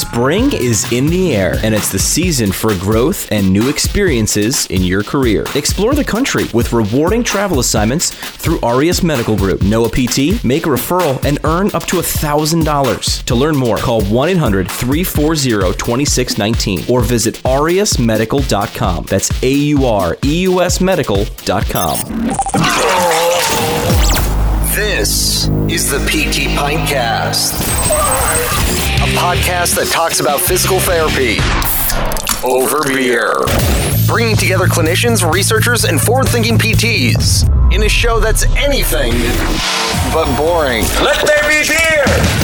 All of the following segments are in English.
Spring is in the air, and it's the season for growth and new experiences in your career. Explore the country with rewarding travel assignments through Aureus Medical Group. Know a PT, make a referral, and earn up to $1,000. To learn more, call 1-800-340-2619 or visit aureusmedical.com. That's AUREUSmedical.com. This is the PT Pintcast, a podcast that talks about physical therapy over beer, bringing together clinicians, researchers, and forward-thinking PTs in a show that's anything but boring. Let there be beer!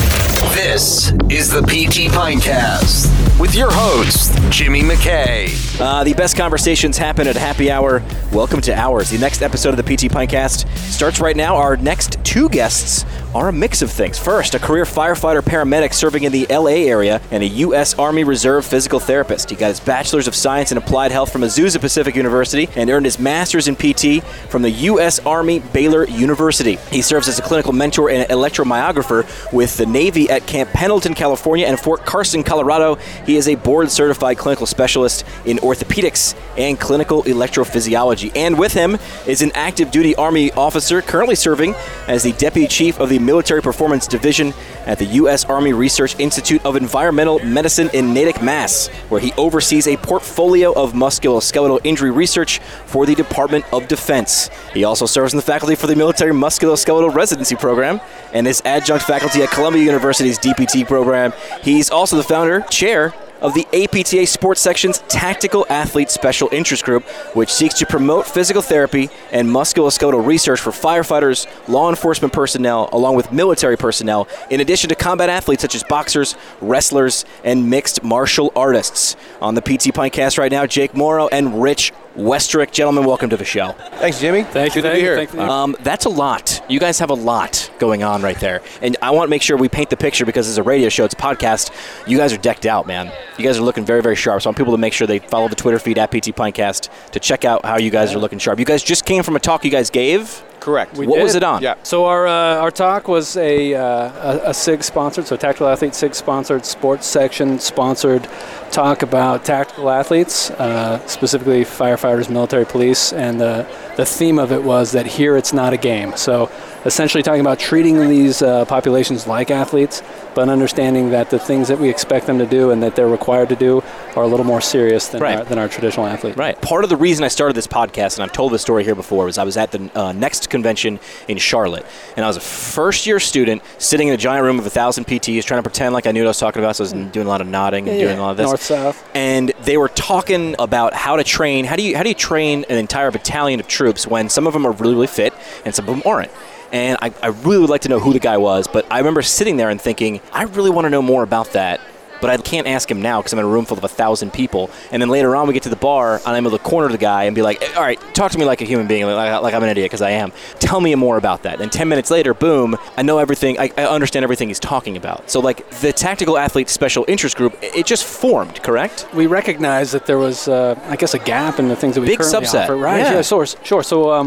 This is the PT Pintcast with your host, Jimmy McKay. The best conversations happen at happy hour. Welcome to ours. The next episode of the PT Pintcast starts right now. Our next two guests are a mix of things. First, a career firefighter paramedic serving in the LA area and a U.S. Army Reserve physical therapist. He got his Bachelor's of Science in Applied Health from Azusa Pacific University and earned his Master's in PT from the U.S. Army Baylor University. He serves as a clinical mentor and electromyographer with the Navy at Camp Pendleton, California and Fort Carson, Colorado. He is a board-certified clinical specialist in orthopedics and clinical electrophysiology. And with him is an active duty Army officer currently serving as the Deputy Chief of the Military Performance Division at the U.S. Army Research Institute of Environmental Medicine in Natick, Mass., where he oversees a portfolio of musculoskeletal injury research for the Department of Defense. He also serves in the faculty for the Military Musculoskeletal Residency Program and is adjunct faculty at Columbia University's DPT program. He's also the founder, chair of the APTA Sports Section's Tactical Athlete Special Interest Group, which seeks to promote physical therapy and musculoskeletal research for firefighters, law enforcement personnel, along with military personnel, in addition to combat athletes such as boxers, wrestlers, and mixed martial artists. On the PT Pintcast right now, Jake Morrow and Rich Westrick. Gentlemen, welcome to the show. Thanks, Jimmy. Thank you. Good to be here. That's a lot. You guys have a lot going on right there. And I want to make sure we paint the picture because it's a radio show, it's a podcast. You guys are decked out, man. You guys are looking very, very sharp. So I want people to make sure they follow the Twitter feed at PT Pintcast to check out how you guys are looking sharp. You guys just came from a talk you guys gave. Correct. What was it on? Yeah. So our talk was a SIG sponsored, so Tactical Athlete SIG sponsored, sports section sponsored talk about tactical athletes, specifically firefighters, military, police, and the theme of it was that here it's not a game. So essentially talking about treating these populations like athletes, but understanding that the things that we expect them to do and that they're required to do are a little more serious than our traditional athlete. Right. Part of the reason I started this podcast, and I've told this story here before, was I was at the Next convention in Charlotte, and I was a first-year student sitting in a giant room of 1,000 PTs trying to pretend like I knew what I was talking about, so I was doing a lot of nodding and doing all of this. North-South. And they were talking about how to train. How do you train an entire battalion of troops when some of them are really, really fit and some of them aren't? And I really would like to know who the guy was, but I remember sitting there and thinking, I really want to know more about that. But I can't ask him now because I'm in a room full of 1,000 people. And then later on we get to the bar, and I'm able to corner the guy and be like, all right, talk to me like a human being, like I'm an idiot, because I am. Tell me more about that. And 10 minutes later, boom, I know everything. I understand everything he's talking about. So, like, the Tactical Athlete Special Interest Group, it just formed, correct? We recognized that there was, I guess, a gap in the things that we big currently subset. offer. Right, yeah, sure. So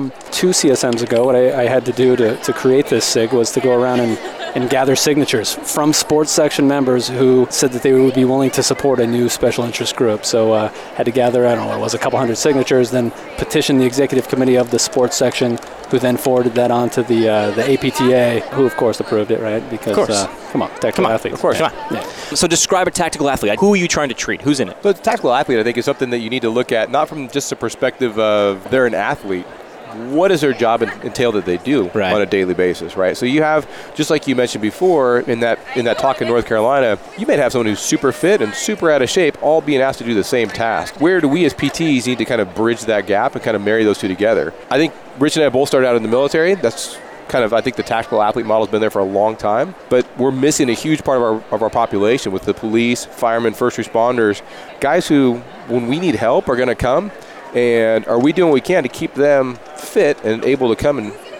2 CSMs ago, what I had to do to create this SIG was to go around and gather signatures from sports section members who said that they would be willing to support a new special interest group. So had to gather, I don't know, it was a couple hundred signatures, then petition the executive committee of the sports section, who then forwarded that on to the APTA, who of course approved it, right? Because, come on, tactical athletes. Of course, come on. Yeah. So describe a tactical athlete. Who are you trying to treat? Who's in it? So the tactical athlete, I think, is something that you need to look at, not from just the perspective of they're an athlete. What is their job entail that they do on a daily basis, right? So you have, just like you mentioned before, in that talk in North Carolina, you may have someone who's super fit and super out of shape, all being asked to do the same task. Where do we as PTs need to kind of bridge that gap and kind of marry those two together? I think Rich and I both started out in the military. That's kind of, I think the tactical athlete model has been there for a long time, but we're missing a huge part of our population with the police, firemen, first responders, guys who, when we need help, are going to come. And are we doing what we can to keep them fit and able to come and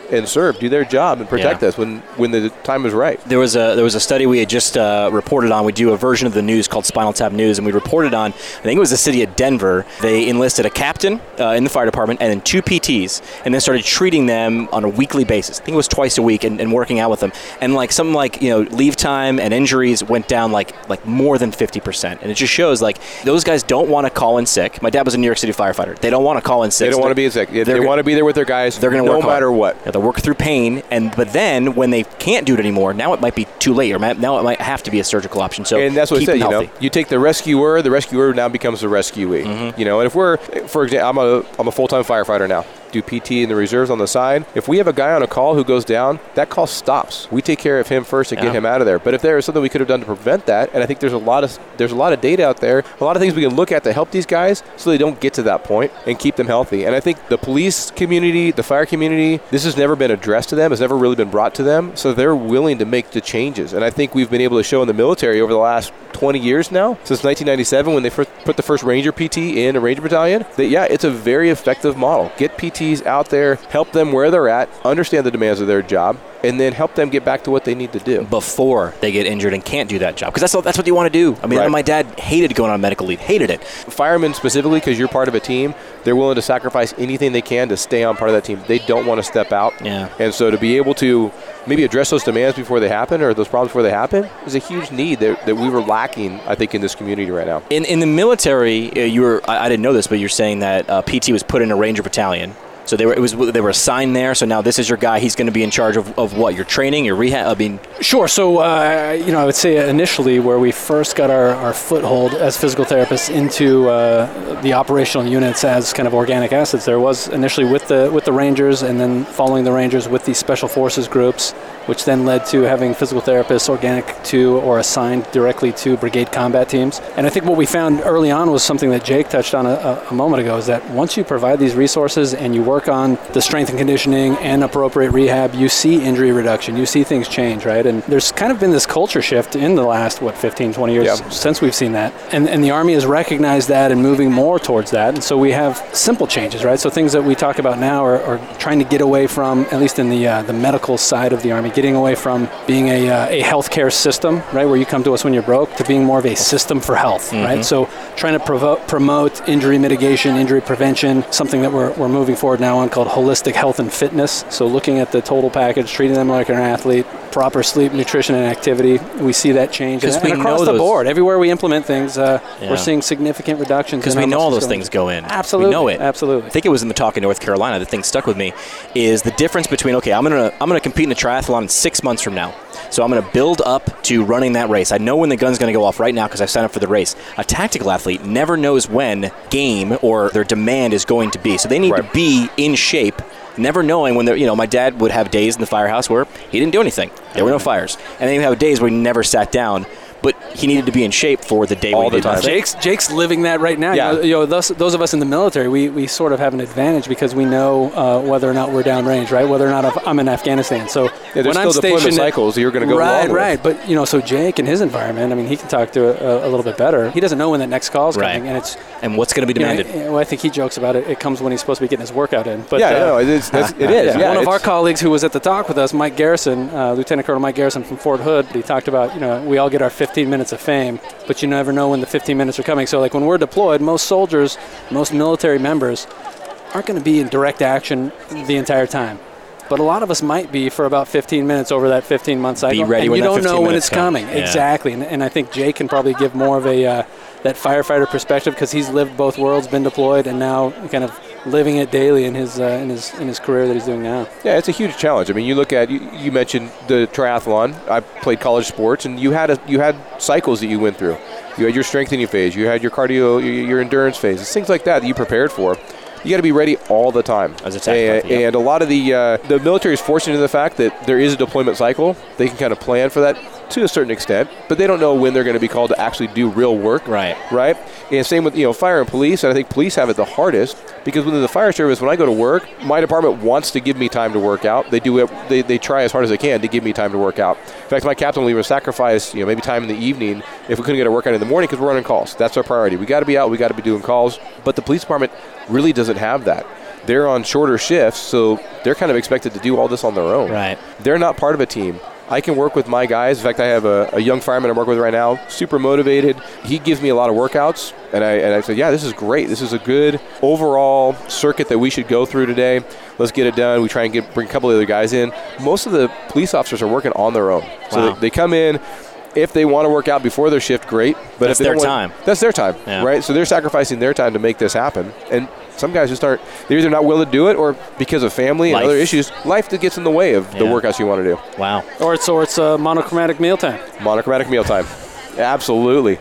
and serve, do their job, and protect us when the time is right. There was a study we had just reported on. We do a version of the news called Spinal Tap News, and we reported on, I think it was the city of Denver. They enlisted a captain in the fire department and then 2 PTs, and then started treating them on a weekly basis. I think it was twice a week, and working out with them. And like something like, leave time and injuries went down like more than 50%. And it just shows like those guys don't want to call in sick. My dad was a New York City firefighter. They don't want to call in sick. They don't want to be sick. They want to be there with their guys. They're going to work no matter what. Yeah, they'll work through pain, but then when they can't do it anymore, now it might be too late, or now it might have to be a surgical option. So and that's what I said. healthy. You take the rescuer now becomes the rescuee. Mm-hmm. And if we're, for example, I'm a full-time firefighter now. Do PT in the reserves on the side. If we have a guy on a call who goes down, that call stops. We take care of him first and get him out of there. But if there is something we could have done to prevent that, and I think there's a lot of data out there, a lot of things we can look at to help these guys so they don't get to that point and keep them healthy. And I think the police community, the fire community, this has never been addressed to them, has never really been brought to them, so they're willing to make the changes. And I think we've been able to show in the military over the last 20 years now, since 1997 when they first put the first Ranger PT in a Ranger battalion, that it's a very effective model. Get PTs out there, help them where they're at, understand the demands of their job, and then help them get back to what they need to do before they get injured and can't do that job, because that's what you want to do. I mean, my dad hated going on medical leave, hated it. Firemen specifically, because you're part of a team, they're willing to sacrifice anything they can to stay on part of that team. They don't want to step out. Yeah. And so to be able to maybe address those demands before they happen, or those problems before they happen, is a huge need that we were lacking, I think, in this community right now. In the military, I didn't know this, but you're saying that PT was put in a Ranger battalion. So they were assigned there. So now this is your guy. He's going to be in charge of what? Your training, your rehab? I mean, sure. So I would say initially where we first got our foothold as physical therapists into the operational units as kind of organic assets, there was initially with the Rangers, and then following the Rangers with the Special Forces groups, which then led to having physical therapists organic to or assigned directly to brigade combat teams. And I think what we found early on was something that Jake touched on a moment ago, is that once you provide these resources and you work on the strength and conditioning and appropriate rehab, you see injury reduction, you see things change, right? And there's kind of been this culture shift in the last, 15, 20 years since we've seen that. And the Army has recognized that and moving more towards that. And so we have simple changes, right? So things that we talk about now are trying to get away from, at least in the medical side of the Army, getting away from being a healthcare system, right, where you come to us when you're broke, to being more of a system for health, right? So trying to promote injury mitigation, injury prevention, something that we're moving forward now on called holistic health and fitness. So looking at the total package, treating them like an athlete, proper sleep, nutrition, and activity. We see that change. And across the board, everywhere we implement things, we're seeing significant reductions. Because we know all those things go in. Absolutely. We know it. Absolutely. I think it was in the talk in North Carolina, the thing stuck with me, is the difference between, okay, I'm gonna compete in a triathlon in 6 months from now. So I'm going to build up to running that race. I know when the gun's going to go off right now because I signed up for the race. A tactical athlete never knows when game or their demand is going to be. So they need to be in shape, never knowing when they're, my dad would have days in the firehouse where he didn't do anything. There were no fires. And then he would have days where he never sat down. But he needed to be in shape for the day all the time. Jake's living that right now. Yeah. Those of us in the military, we sort of have an advantage because we know whether or not we're downrange, right? Whether or not I'm in Afghanistan. So there's when still I'm deployment stationed, cycles you're going to go along with. Right. But so Jake in his environment, I mean, he can talk to a little bit better. He doesn't know when that next call is coming, and what's going to be demanded. I think he jokes about it. It comes when he's supposed to be getting his workout in. But it is. One of our colleagues who was at the talk with us, Mike Garrison, Lieutenant Colonel Mike Garrison from Fort Hood, he talked about we all get our 15 minutes of fame. But you never know when the 15 minutes are coming. So like when we're deployed, most soldiers, most military members aren't going to be in direct action the entire time. But a lot of us might be for about 15 minutes over that 15-month cycle. Be ready and when you don't know when it's coming. Yeah. Exactly. And I think Jake can probably give more of a that firefighter perspective because he's lived both worlds, been deployed, and now kind of living it daily in his career that he's doing now. Yeah, it's a huge challenge. I mean, you look at you mentioned the triathlon. I played college sports, and you had cycles that you went through. You had your strengthening phase, you had your cardio, your endurance phase, it's things like that you prepared for. You got to be ready all the time. As a tactical, and a lot of the military is fortunate in the fact that there is a deployment cycle. They can kind of plan for that to a certain extent, but they don't know when they're going to be called to actually do real work. Right. And same with fire and police, and I think police have it the hardest because within the fire service, when I go to work, my department wants to give me time to work out. They do it. They try as hard as they can to give me time to work out. In fact, my captain will even sacrifice maybe time in the evening if we couldn't get a workout in the morning because we're running calls. That's our priority. We got to be out. We got to be doing calls. But the police department really doesn't have that. they're on shorter shifts, so they're kind of expected to do all this on their own. Right. They're not part of a team. I can work with my guys. In fact, I have a young fireman I'm working with right now, super motivated. He gives me a lot of workouts, and I said, yeah, this is great. This is a good overall circuit that we should go through today. Let's get it done. We try and bring a couple of other guys in. Most of the police officers are working on their own. So they come in. If they want to work out before their shift, great. But that's if they their time. That's their time, right? So they're sacrificing their time to make this happen. And some guys just aren't. They're either not willing to do it, or because of family and other issues, life that gets in the way of the workouts you want to do. Wow. Or it's monochromatic mealtime. Monochromatic mealtime. Absolutely.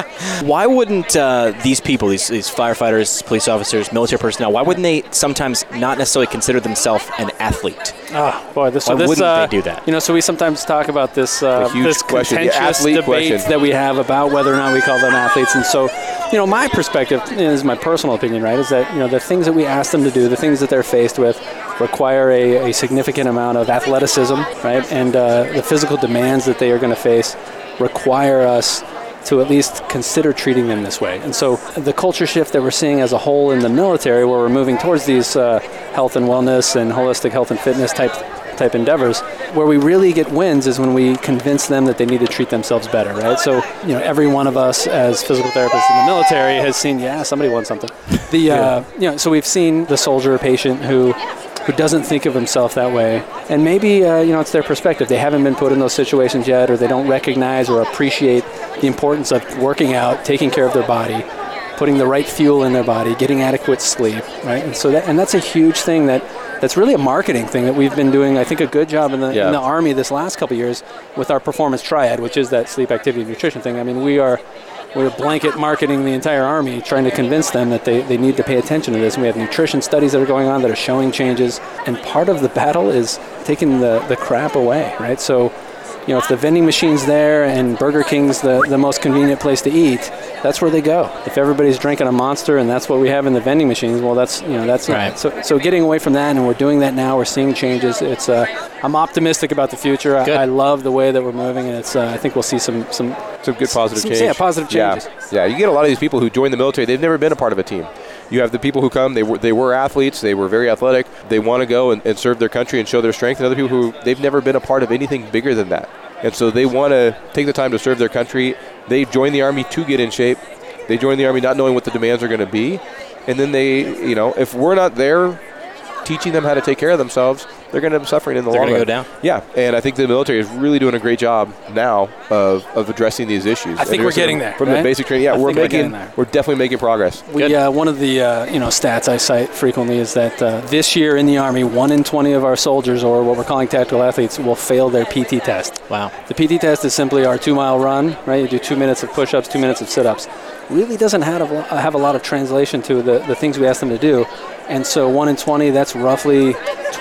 Why wouldn't these people, these firefighters, police officers, military personnel, why wouldn't they sometimes not necessarily consider themselves an athlete? Oh, boy. Why wouldn't they do that? You know, so we sometimes talk about this huge question, contentious debate that we have about whether or not we call them athletes. And so, you know, my perspective, is my personal opinion, right, is that, you know, the things that we ask them to do, the things that they're faced with, require a significant amount of athleticism, right, and the physical demands that they are going to face require us to at least consider treating them this way. And so the culture shift that we're seeing as a whole in the military, where we're moving towards these health and wellness and holistic health and fitness type endeavors, where we really get wins is when we convince them that they need to treat themselves better, right? So, you know, every one of us as physical therapists in the military has seen, somebody wants something. You know, so we've seen the soldier or patient who doesn't think of himself that way. And maybe, you know, it's their perspective. They haven't been put in those situations yet, or they don't recognize or appreciate the importance of working out, taking care of their body, putting the right fuel in their body, getting adequate sleep, right? And so that's a huge thing that's really a marketing thing that we've been doing, I think, a good job in the Army this last couple of years with our performance triad, which is that sleep, activity, nutrition thing. I mean, we're blanket marketing the entire Army, trying to convince them that they need to pay attention to this. And we have nutrition studies that are going on that are showing changes. And part of the battle is taking the crap away, right? So, you know, if the vending machine's there and Burger King's the most convenient place to eat, that's where they go. If everybody's drinking a Monster and that's what we have in the vending machines, well, that's right. So getting away from that, and we're doing that now. We're seeing changes. It's I'm optimistic about the future. I love the way that we're moving, and it's I think we'll see some good positive change. Yeah, positive changes. Yeah, you get a lot of these people who join the military. They've never been a part of a team. You have the people who come, they were athletes, they were very athletic, they want to go and serve their country and show their strength, and other people who they've never been a part of anything bigger than that. And so they want to take the time to serve their country. They join the Army to get in shape. They join the Army not knowing what the demands are going to be. And then they, you know, if we're not there teaching them how to take care of themselves, they're going to end up suffering in the long run. They're going to go down. Yeah, and I think the military is really doing a great job now of addressing these issues. I think we're getting there. From the basic training, we're definitely making progress. One of the stats I cite frequently is that this year in the Army, 1 in 20 of our soldiers, or what we're calling tactical athletes, will fail their PT test. Wow. The PT test is simply our 2-mile run, right? You do 2 minutes of push-ups, 2 minutes of sit-ups. Really doesn't have a lot of translation to the things we ask them to do. And so 1 in 20, that's roughly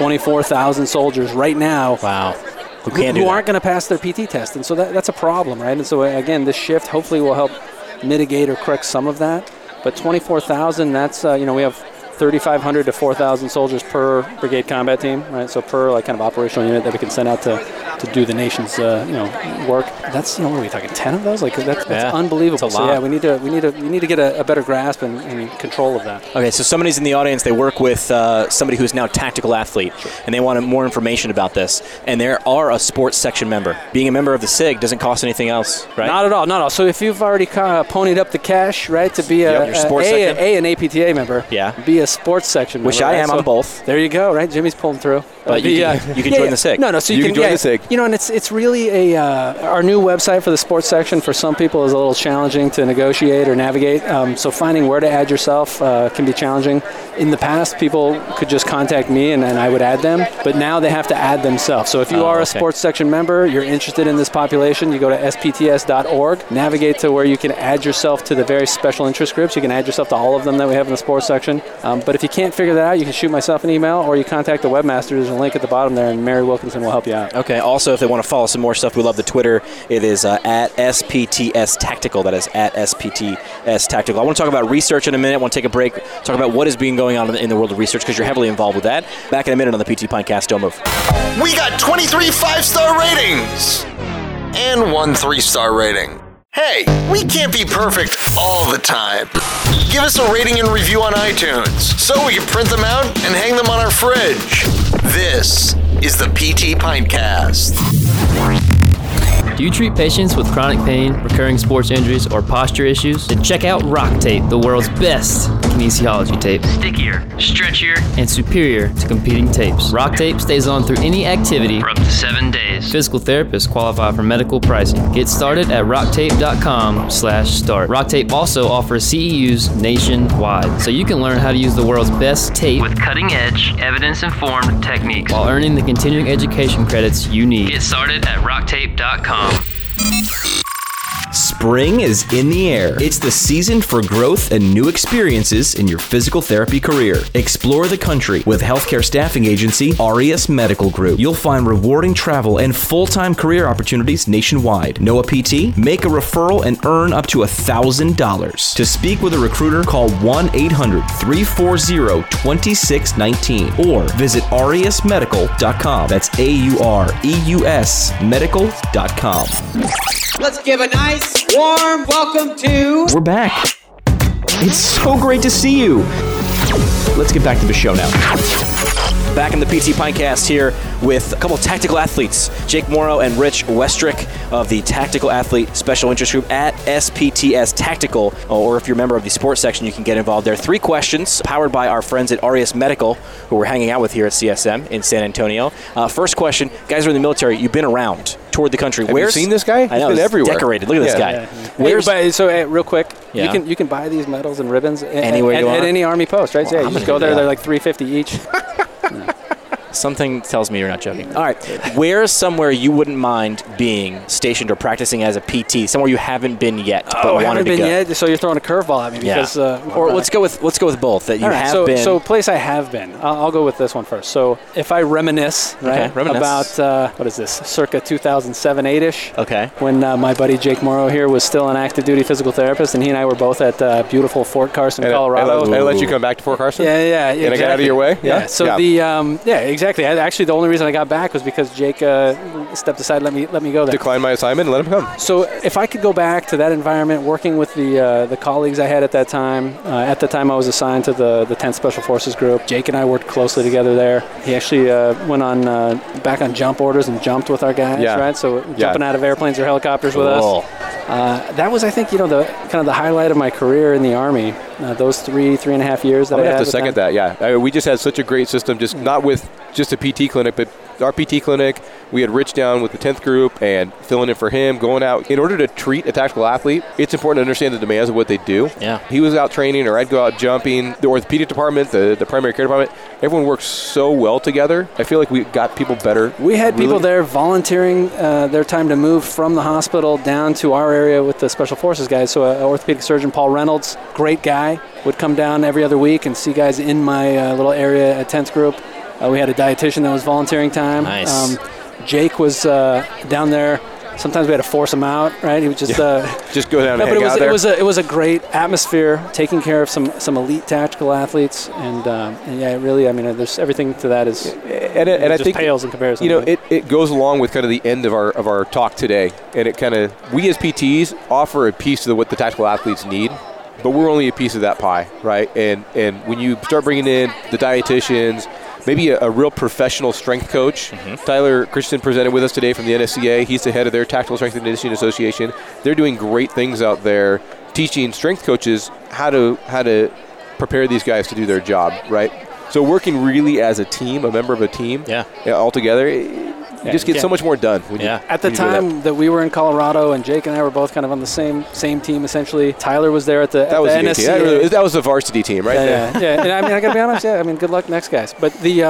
24,000 soldiers right now. Wow. Who aren't going to pass their PT test. And so that's a problem, right? And so, again, this shift hopefully will help mitigate or correct some of that. But 24,000, that's, we have 3,500 to 4,000 soldiers per brigade combat team, right? So per kind of operational unit that we can send out to do the nation's work. That's what are we talking, 10 of those? That's unbelievable. That's a lot. So we need to get a better grasp and control of that. Okay, so somebody's in the audience. They work with somebody who's now a tactical athlete, and they want more information about this. And they are a sports section member. Being a member of the SIG doesn't cost anything else, right? Not at all. So if you've already ponied up the cash, right, to be an APTA member, be a sports section member. Which I am on both. There you go, right? Jimmy's pulling through. But you can join the SIG. No, so you can join the SIG. And it's really our new website for the sports section for some people is a little challenging to negotiate or navigate. So finding where to add yourself can be challenging. In the past, people could just contact me and I would add them, but now they have to add themselves. So if you are a sports section member, you're interested in this population, you go to spts.org, navigate to where you can add yourself to the very special interest groups. You can add yourself to all of them that we have in the sports section. But if you can't figure that out, you can shoot myself an email or you contact the webmaster. There's a link at the bottom there, and Mary Wilkinson will help you out. Okay. Also, if they want to follow some more stuff, we love the Twitter. It is at SPTS Tactical. That is at SPTS Tactical. I want to talk about research in a minute. I want to take a break, talk about what is being going on in the world of research, because you're heavily involved with that. Back in a minute on the PT Pintcast. Don't move. We got 23 5-star ratings and 1 3-star rating. Hey, we can't be perfect all the time. Give us a rating and review on iTunes so we can print them out and hang them on our fridge. This is the PT Pintcast. Do you treat patients with chronic pain, recurring sports injuries, or posture issues? Then check out Rock Tape, the world's best kinesiology tape. Stickier, stretchier, and superior to competing tapes. Rock Tape stays on through any activity for up to 7 days. Physical therapists qualify for medical pricing. Get started at rocktape.com/start. Rock Tape also offers CEUs nationwide, so you can learn how to use the world's best tape with cutting-edge, evidence-informed techniques while earning the continuing education credits you need. Get started at rocktape.com. Spring is in the air. It's the season for growth and new experiences in your physical therapy career. Explore the country with healthcare staffing agency Aureus Medical Group. You'll find rewarding travel and full-time career opportunities nationwide. Know a PT? Make a referral and earn up to $1,000. To speak with a recruiter, call 1-800-340-2619 or visit aureusmedical.com. That's AUREUS medical.com. Let's give a nice, warm welcome to... We're back. It's so great to see you. Let's get back to the show now. Back in the PT Pintcast here with a couple of tactical athletes, Jake Morrow and Rich Westrick of the Tactical Athlete Special Interest Group at SPTS Tactical, or if you're a member of the sports section, you can get involved there. 3 questions powered by our friends at Aureus Medical, who we're hanging out with here at CSM in San Antonio. First question, guys are in the military, you've been around, toured the country. Have you seen this guy? I know, he's been everywhere. Decorated. Look at this guy. Yeah. Real quick, Yeah. you can buy these medals and ribbons anywhere you at want any Army post, right? Well, Yeah, I'm you just gonna go do there. that. They're like $3.50 each. Something tells me you're not joking. All right. Where's somewhere you wouldn't mind being stationed or practicing as a PT? Somewhere you haven't been yet, but wanted to go. Yet. So you're throwing a curveball at me because. Or let's go with both that you have been. So place I have been. I'll go with this one first. So if I reminisce, right, about what is this, circa 2007-8ish. Okay. When my buddy Jake Morrow here was still an active duty physical therapist, and he and I were both at beautiful Fort Carson, Colorado. I let you come back to Fort Carson. Yeah. And I got out of your way. Yeah. So exactly. Actually, the only reason I got back was because Jake stepped aside, let me go there. Declined my assignment and let him come. So if I could go back to that environment, working with the colleagues I had at that time. At the time, I was assigned to the 10th Special Forces Group. Jake and I worked closely together there. He actually went on back on jump orders and jumped with our guys, right? So jumping out of airplanes or helicopters with us. That was, I think, the kind of the highlight of my career in the Army. Those 3.5 years that I had. have to second that. Yeah, we just had such a great system. Just not with just a PT clinic, but our PT clinic. We had Rich down with the 10th group and filling in for him, going out. In order to treat a tactical athlete, it's important to understand the demands of what they do. Yeah. He was out training, or I'd go out jumping. The orthopedic department, the primary care department, everyone works so well together. I feel like we got people better. We had people there volunteering their time to move from the hospital down to our area with the Special Forces guys. So orthopedic surgeon Paul Reynolds, great guy, would come down every other week and see guys in my little area at 10th group. We had a dietitian that was volunteering time. Nice. Jake was down there. Sometimes we had to force him out, right? He would just go down and hang out there. It was a great atmosphere, taking care of some elite tactical athletes, and really, I mean, there's everything to that is and I think pales in comparison. It goes along with kind of the end of our talk today, and it kind of, we as PTs offer a piece of what the tactical athletes need. But we're only a piece of that pie, right? And when you start bringing in the dietitians, maybe a real professional strength coach. Mm-hmm. Tyler Christensen presented with us today from the NSCA. He's the head of their Tactical Strength and Conditioning Association. They're doing great things out there, teaching strength coaches how to prepare these guys to do their job, right? So working really as a team, a member of a team, all together, you just get so much more done. At the time that we were in Colorado, and Jake and I were both kind of on the same team, essentially. Tyler was there at the NSCA. That was the varsity team, right? Yeah. And I mean, I got to be honest. I mean, good luck next guys. But we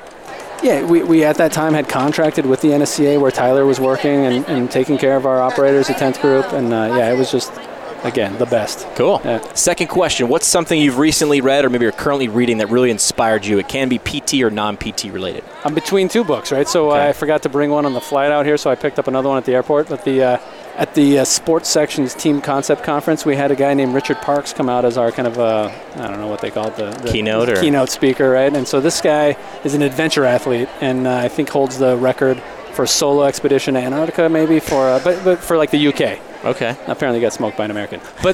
at that time had contracted with the NSCA where Tyler was working and taking care of our operators at 10th Group, and it was just, again, the best. Cool. Second question, what's something you've recently read or maybe you're currently reading that really inspired you? It can be PT or non-PT related. I'm between 2 books, right? So I forgot to bring one on the flight out here, so I picked up another one at the airport. But at the sports section's team concept conference, we had a guy named Richard Parks come out as our kind of, I don't know what they call it, the keynote speaker, right? And so this guy is an adventure athlete, and I think holds the record for solo expedition to Antarctica, maybe but for like the UK. Okay. Apparently he got smoked by an American. But,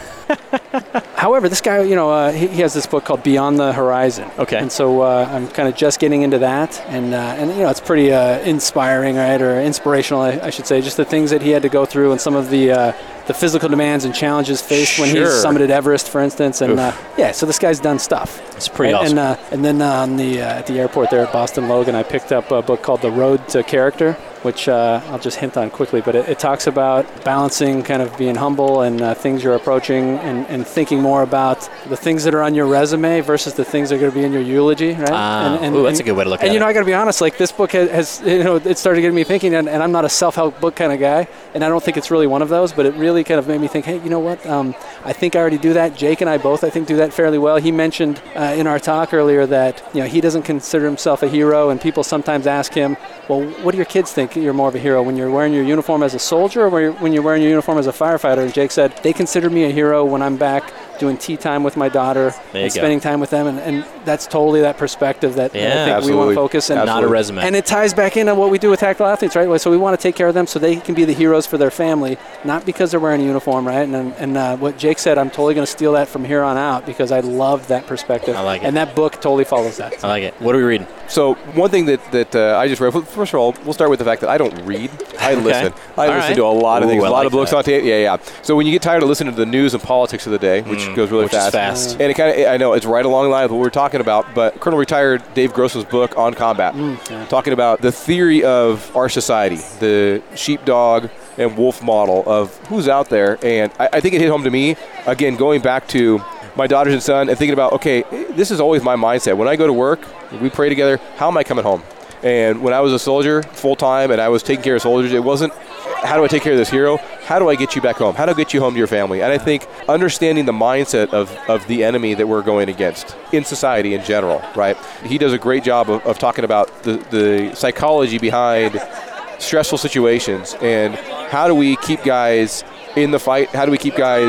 however, this guy, he has this book called Beyond the Horizon. Okay. And so I'm kind of just getting into that. And it's pretty inspiring, right, or inspirational, I should say, just the things that he had to go through and some of the physical demands and challenges faced when he summited Everest, for instance. And, so this guy's done stuff. It's pretty awesome. And then at the airport there at Boston Logan, I picked up a book called The Road to Character, which I'll just hint on quickly, but it talks about balancing kind of being humble and things you're approaching and thinking more about the things that are on your resume versus the things that are going to be in your eulogy, right? That's a good way to look at it. And, I got to be honest, like this book has it started getting me thinking, and I'm not a self-help book kind of guy, and I don't think it's really one of those, but it really kind of made me think, hey, you know what? I think I already do that. Jake and I both, I think, do that fairly well. He mentioned in our talk earlier that, he doesn't consider himself a hero, and people sometimes ask him, well, what do your kids think you're more of a hero, when you're wearing your uniform as a soldier or when you're wearing your uniform as a firefighter? And Jake said, they consider me a hero when I'm back doing tea time with my daughter and spending time with them, and that's totally that perspective that I think we want to focus on. Not a resume. And it ties back into what we do with tactical athletes, right? So we want to take care of them so they can be the heroes for their family, not because they're wearing a uniform, right? And what Jake said, I'm totally going to steal that from here on out because I love that perspective. I like it. And that book totally follows that. I like it. What are we reading? So one thing that I just read, first of all, we'll start with the fact that I don't read. I listen. I listen to a lot of things, a lot of books on tape. Yeah. So when you get tired of listening to the news and politics of the day, which goes really fast. And it I know it's right along the line of what we're talking about, but Colonel Retired Dave Grossman's book on combat, talking about the theory of our society, the sheepdog and wolf model of who's out there. And I think it hit home to me, again, going back to my daughters and son and thinking about, okay, this is always my mindset. When I go to work, we pray together, how am I coming home? And when I was a soldier full-time and I was taking care of soldiers, it wasn't, how do I take care of this hero? How do I get you back home? How do I get you home to your family? And I think understanding the mindset of the enemy that we're going against in society in general, right? He does a great job of talking about the psychology behind stressful situations and how do we keep guys in the fight? How do we keep guys,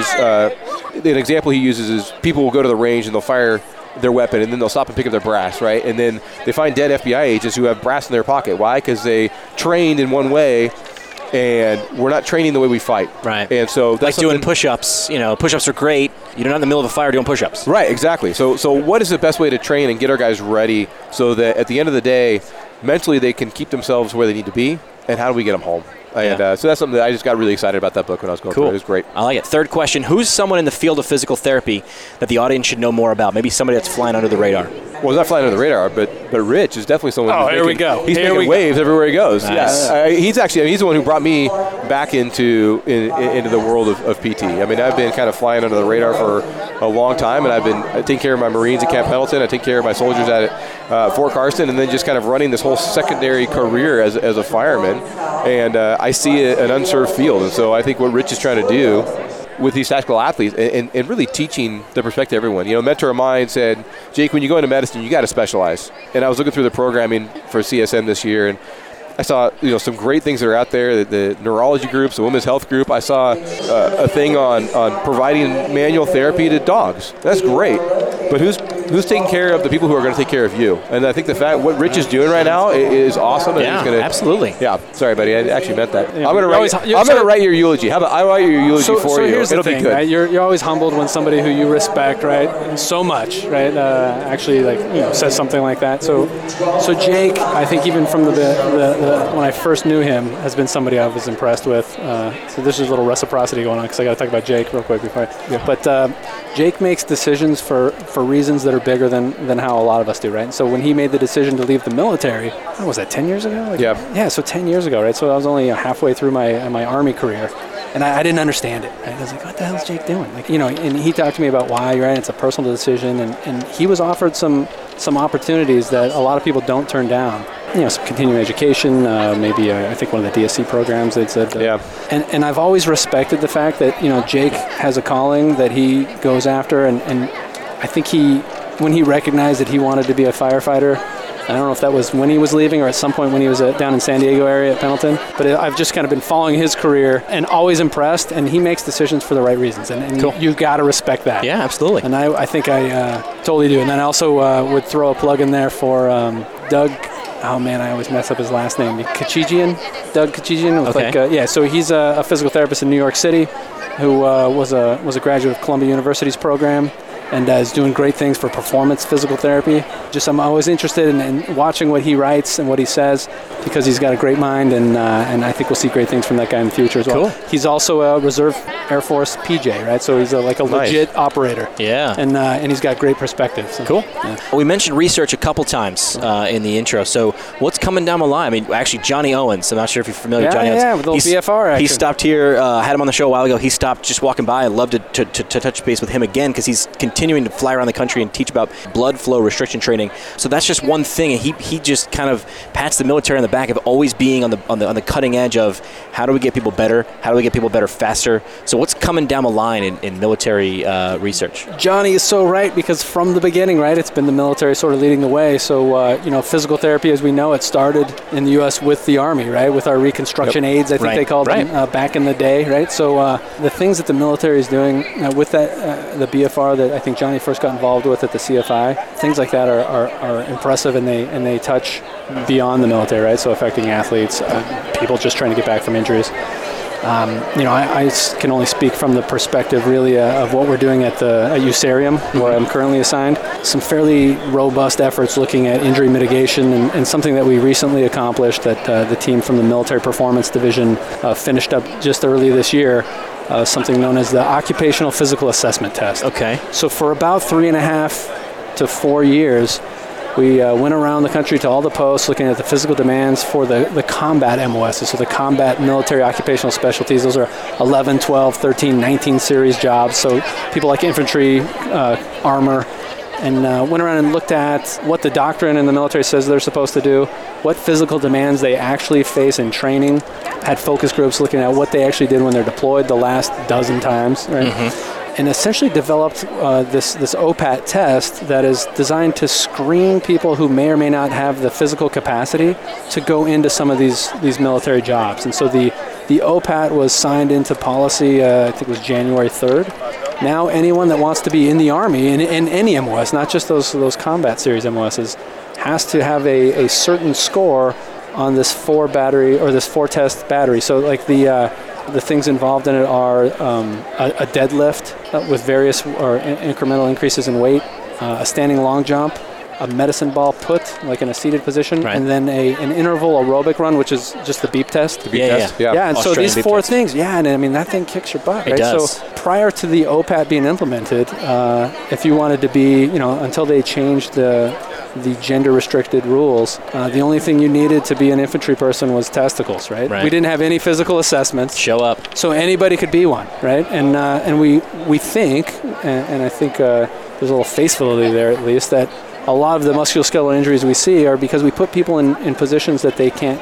an example he uses is people will go to the range and they'll fire their weapon and then they'll stop and pick up their brass, right? And then they find dead FBI agents who have brass in their pocket. Why? Because they trained in one way and we're not training the way we fight. Right. And so that's like doing push-ups. Push-ups are great. You're not in the middle of a fire doing push-ups. Right, exactly. So what is the best way to train and get our guys ready so that at the end of the day, mentally they can keep themselves where they need to be, and how do we get them home? And so that's something that I just got really excited about that book when I was going through it. It was great. I like it. Third question, who's someone in the field of physical therapy that the audience should know more about? Maybe somebody that's flying under the radar. Well, he's not flying under the radar, but Rich is definitely someone here we go. He's making waves everywhere he goes. Nice. Yeah. He's the one who brought me back into the world of PT. I mean, I've been kind of flying under the radar for a long time, and I've been taking care of my Marines at Camp Pendleton. I take care of my soldiers at Fort Carson, and then just kind of running this whole secondary career as a fireman. And I see an unserved field. And so I think what Rich is trying to do with these tactical athletes and really teaching the perspective to everyone. A mentor of mine said, Jake, when you go into medicine, you got to specialize. And I was looking through the programming for CSM this year, and I saw some great things that are out there, the neurology groups, the women's health group. I saw a thing on providing manual therapy to dogs. That's great. But who's taking care of the people who are going to take care of you? And I think the fact what Rich is doing right now is awesome. And yeah, he's gonna, absolutely. Yeah, sorry, buddy. I actually meant that. Yeah, I'm going to write your eulogy. How about I write your eulogy for so you? Here's It'll the thing, be good. right? You're always humbled when somebody who you respect, right, so much, right, actually says something like that. So Jake, I think even from the when I first knew him, has been somebody I was impressed with. So there's a little reciprocity going on because I got to talk about Jake real quick before. But Jake makes decisions for reasons that are bigger than how a lot of us do, right? And so when he made the decision to leave the military, what was that, 10 years ago? Yeah, so 10 years ago, right? So I was only halfway through my Army career, and I didn't understand it, right? I was like, what the hell is Jake doing? And he talked to me about why, right? It's a personal decision, and he was offered some opportunities that a lot of people don't turn down. Some continuing education, maybe I think one of the DSC programs they'd said. And I've always respected the fact that, Jake has a calling that he goes after, and I think when he recognized that he wanted to be a firefighter, I don't know if that was when he was leaving or at some point when he was down in San Diego area at Pendleton, but I've just kind of been following his career and always impressed, and he makes decisions for the right reasons, and cool. You've got to respect that. Yeah, absolutely. And I think I totally do. And then I also would throw a plug in there for Doug oh man, I always mess up his last name. Kachigian, Doug Kachigian. Okay. So he's a physical therapist in New York City who was a graduate of Columbia University's program and is doing great things for performance physical therapy. I'm always interested in watching what he writes and what he says because he's got a great mind, and I think we'll see great things from that guy in the future as well. Cool. He's also a Reserve Air Force PJ, right? So he's like a legit operator. Yeah. And he's got great perspective. So, cool. Yeah. We mentioned research a couple times in the intro. So what's coming down the line? I mean, actually, Johnny Owens. I'm not sure if you're familiar with Johnny Owens. Yeah, with the BFR action. He stopped here, had him on the show a while ago. He stopped just walking by. I'd love to touch base with him again because he's continuing to fly around the country and teach about blood flow restriction training. So that's just one thing. And he just kind of pats the military on the back of always being on the cutting edge of how do we get people better? How do we get people better faster? So what's coming down the line in military research? Johnny is so right because from the beginning, right, it's been the military sort of leading the way. So, physical therapy, as we know, it started in the U.S. with the Army, right, with our reconstruction aids, I think they called them back in the day, right? So the things that the military is doing with that, the BFR that I think Johnny first got involved with at the CFI, things like that are impressive, and they touch beyond the military, right? So affecting athletes, people just trying to get back from injuries. I can only speak from the perspective really of what we're doing at USARIUM, where I'm currently assigned. Some fairly robust efforts looking at injury mitigation and something that we recently accomplished that the team from the Military Performance Division finished up just early this year, something known as the Occupational Physical Assessment Test. Okay. So for about 3.5 to 4 years, we went around the country to all the posts looking at the physical demands for the combat MOSs, so the combat military occupational specialties. Those are 11, 12, 13, 19 series jobs, so people like infantry, armor, and went around and looked at what the doctrine in the military says they're supposed to do, what physical demands they actually face in training, had focus groups looking at what they actually did when they're deployed the last dozen times, right? And essentially developed this OPAT test that is designed to screen people who may or may not have the physical capacity to go into some of these military jobs. And so the OPAT was signed into policy, I think it was January 3rd. Now anyone that wants to be in the Army, in any MOS, not just those combat series MOSs, has to have a certain score on this 4-test battery. So like the things involved in it are a deadlift with various or incremental increases in weight, a standing long jump, a medicine ball put, like in a seated position, and then an interval aerobic run, which is just the beep test. The beep test. Yeah, and so these 4 things, and I mean, that thing kicks your butt, right? It does. So prior to the OPAT being implemented, if you wanted to be, until they changed the gender-restricted rules, the only thing you needed to be an infantry person was testicles, right? We didn't have any physical assessments. Show up. So anybody could be one, right? And we think, and I think there's a little face validity there at least, that a lot of the musculoskeletal injuries we see are because we put people in positions that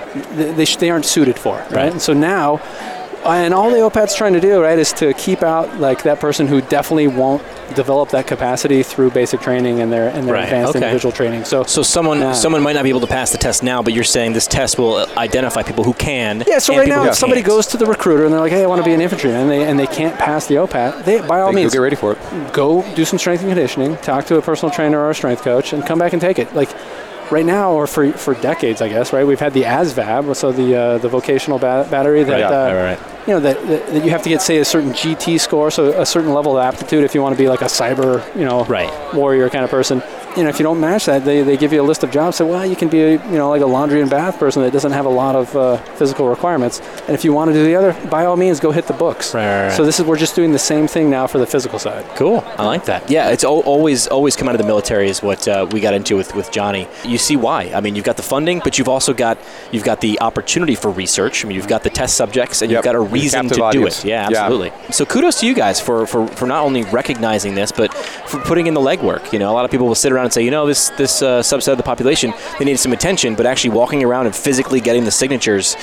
they aren't suited for, right? And so now, and all the OPAT's trying to do, right, is to keep out like that person who definitely won't develop that capacity through basic training and their advanced individual training. So someone might not be able to pass the test now, but you're saying this test will identify people who can. Yeah. So right now, if somebody goes to the recruiter and they're like, "Hey, I want to be an infantryman," and they can't pass the OPAT, they by all means get ready for it. Go do some strength and conditioning, talk to a personal trainer or a strength coach, and come back and take it. Like right now, or for decades, I guess. Right, we've had the ASVAB, so the vocational battery that. That you have to get, say, a certain GT score, so a certain level of aptitude if you want to be like a cyber, warrior kind of person. If you don't match that, they give you a list of jobs. So, well, you can be, like a laundry and bath person that doesn't have a lot of physical requirements. And if you want to do the other, by all means, go hit the books. Right. So we're just doing the same thing now for the physical side. Cool. I like that. Yeah, it's always come out of the military is what we got into with Johnny. You see why. I mean, you've got the funding, but you've also got the opportunity for research. I mean, you've got the test subjects, and you've got a reason to do it. Yeah, absolutely. Yeah. So kudos to you guys for not only recognizing this, but for putting in the legwork. A lot of people will sit around and say, this subset of the population, they need some attention, but actually walking around and physically getting the signatures,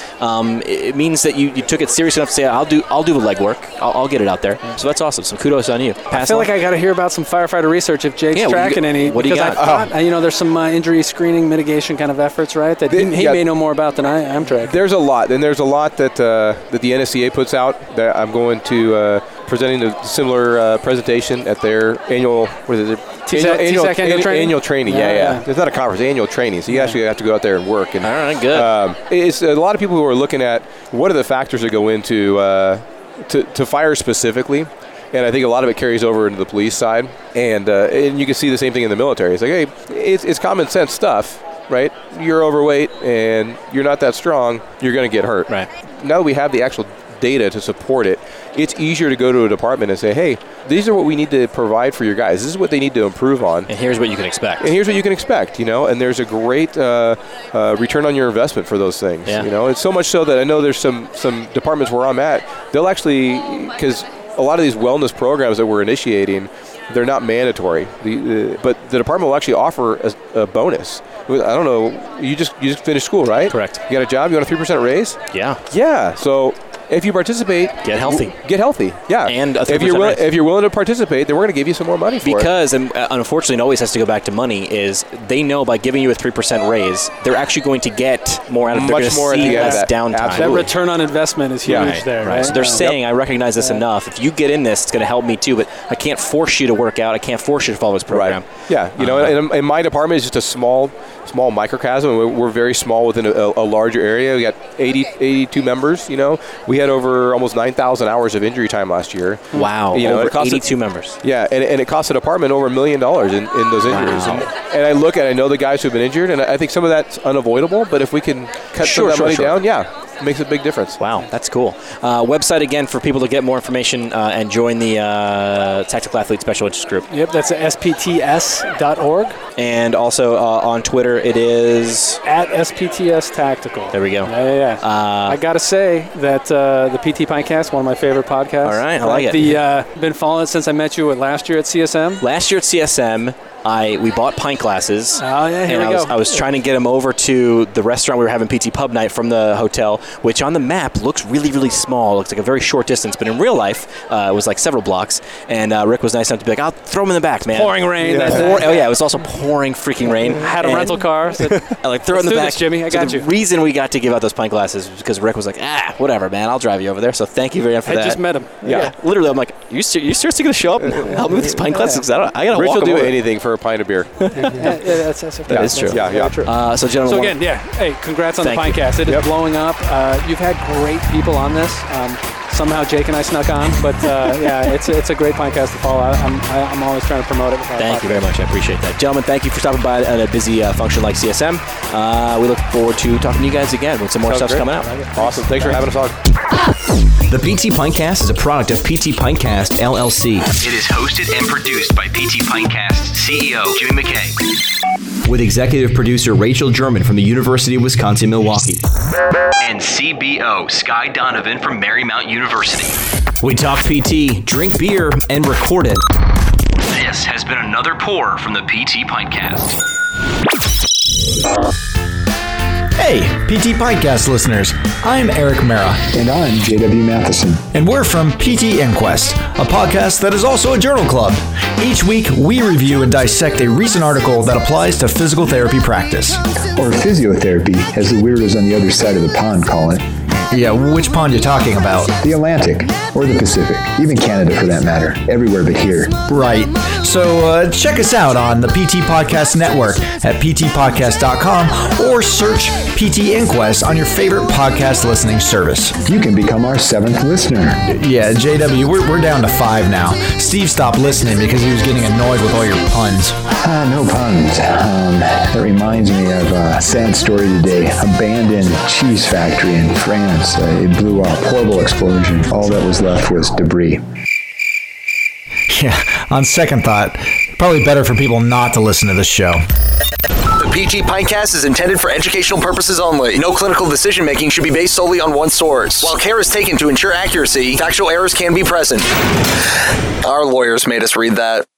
it means that you took it serious enough to say, I'll do the legwork. I'll get it out there. So that's awesome. Some kudos on you. I feel like I got to hear about some firefighter research if Jake's tracking any. What do you got? I thought, there's some injury screening mitigation kind of efforts, right? That he may know more about than I'm tracking. There's a lot, and there's a lot that the NSCA puts out that I'm going to presenting a similar presentation at their annual, what is it? Annual training. Yeah. It's not a conference, annual training. So you actually have to go out there and work. And, all right, good. It's a lot of people who are looking at what are the factors that go into to fire specifically. And I think a lot of it carries over into the police side. And you can see the same thing in the military. It's like, hey, it's common sense stuff, right? You're overweight and you're not that strong, you're going to get hurt. Right. Now that we have the actual data to support it, it's easier to go to a department and say, hey, these are what we need to provide for your guys. This is what they need to improve on. And here's what you can expect. And there's a great return on your investment for those things. Yeah. It's so much so that I know there's some departments where I'm at, they'll actually, because a lot of these wellness programs that we're initiating, they're not mandatory. But the department will actually offer a bonus. I don't know, you just finished school, right? Correct. You got a job, you want a 3% raise? Yeah. Yeah, so if you participate, get healthy. Yeah. And a 3% if you're willing to participate, then we're going to give you some more money for it. Because, and unfortunately, it always has to go back to money, is they know by giving you a 3% raise, they're actually going to get more out of it. They're going to see less downtime. Absolutely. That return on investment is huge there, right? So they're saying, I recognize this enough. If you get in this, it's going to help me too, but I can't force you to work out. I can't force you to follow this program. Right. Yeah. And my department is just a small microcosm. We're very small within a larger area. We got 82 members, We had over almost 9,000 hours of injury time last year. Wow. Over it cost 82 members. Yeah, and it cost the department over $1 million in those injuries. Wow. And I know the guys who've been injured, and I think some of that's unavoidable, but if we can cut some of that money down, it makes a big difference. Wow, that's cool. Website again for people to get more information and join the Tactical Athlete Special Interest Group. Yep, that's spts.org. And also on Twitter, it is at SPTS Tactical. There we go. Yeah. I got to say that the PT Pintcast, one of my favorite podcasts. All right, I like it. Been following it since I met you last year at CSM. Last year at CSM, we bought pint glasses. Oh, yeah, here we go. I was trying to get them over to the restaurant we were having PT Pub Night from the hotel, which on the map looks really, really small. It looks like a very short distance, but in real life, it was like several blocks. And Rick was nice enough to be like, I'll throw them in the back, man. Pouring rain. It was also pouring freaking rain. Had a rental car. Said, I like throw it in the back. This, Jimmy, I got you. The reason we got to give out those pint glasses was because Rick was like, whatever, man, I'll drive you over there. So thank you very much for that. I just met him. Yeah. Literally, I'm like, you seriously going to show up and help me with these pint glasses? I got to walk. Rich will do over. anything for a pint of beer. That is true. Yeah. True. So, gentlemen. Hey, congrats on the Pintcast. It is blowing up. You've had great people on this. Somehow Jake and I snuck on, but it's a great Pintcast to follow. I'm always trying to promote it. Thank you very much. I appreciate that. Gentlemen, thank you for stopping by at a busy function like CSM. We look forward to talking to you guys again when some more stuff's coming out. Awesome. Thanks for having us on. The PT Pintcast is a product of PT Pintcast, LLC. It is hosted and produced by PT Pintcast CEO Jimmy McKay. With executive producer Rachel German from the University of Wisconsin-Milwaukee. And CBO Sky Donovan from Marymount University. We talk PT, drink beer, and record it. This has been another pour from the PT Pintcast. Hey, PT Pintcast listeners. I'm Eric Mara. And I'm JW Matheson. And we're from PT Inquest, a podcast that is also a journal club. Each week, we review and dissect a recent article that applies to physical therapy practice. Or physiotherapy, as the weirdos on the other side of the pond call it. Yeah, which pond you talking about? The Atlantic, or the Pacific, even Canada for that matter, everywhere but here. Right. So check us out on the PT Podcast Network at ptpodcast.com or search PT Inquest on your favorite podcast listening service. You can become our 7th listener. Yeah, JW, we're down to 5 now. Steve stopped listening because he was getting annoyed with all your puns. No puns. That reminds me of a sad story today. Abandoned cheese factory in France. It blew up. Horrible explosion. All that was left was debris. Yeah, on second thought, probably better for people not to listen to this show. The PT Pintcast is intended for educational purposes only. No clinical decision-making should be based solely on one source. While care is taken to ensure accuracy, factual errors can be present. Our lawyers made us read that.